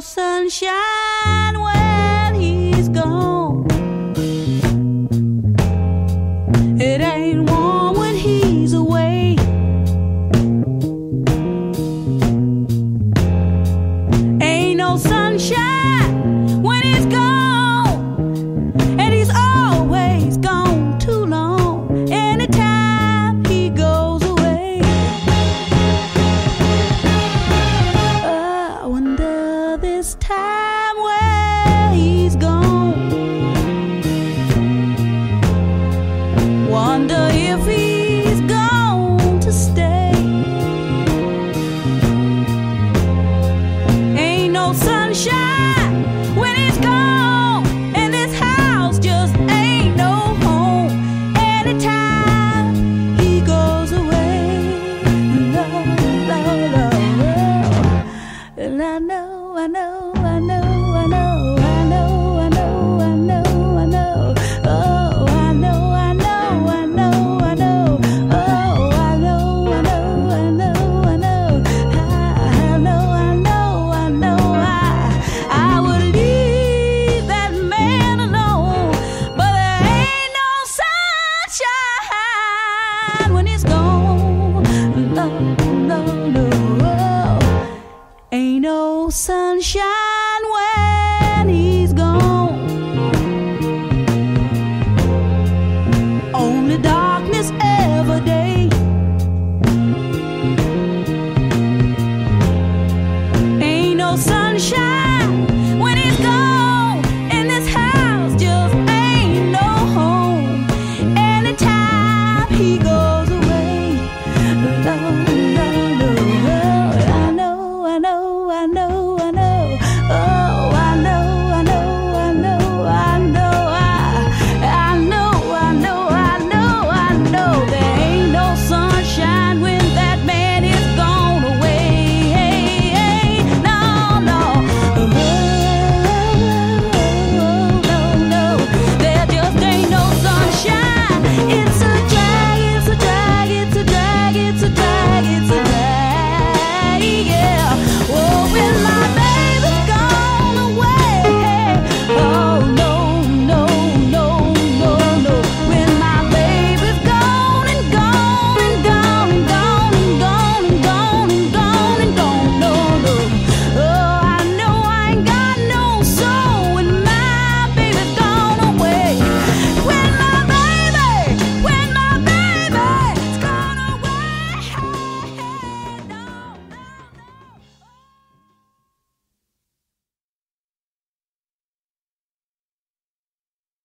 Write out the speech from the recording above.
sunshine when he's gone. It ain't warm when he's away. Ain't no sunshine when he's gone, and he's always gone too long. Anytime he goes away, I wonder this time where he's gone. Wonder if he's gone to stay. Ain't no sunshine when he's gone, and this house just ain't no home. Anytime he goes away, love, love, love, love. And I know, I know, I know, I know, I know, I know, I know, I know. Oh, I know, I know, I know, I know. Oh, I know, I know, I know, I know. I know, I know, I know. I would leave that man alone, but there ain't no sunshine when he's gone. No, no, no. Ain't no sunshine when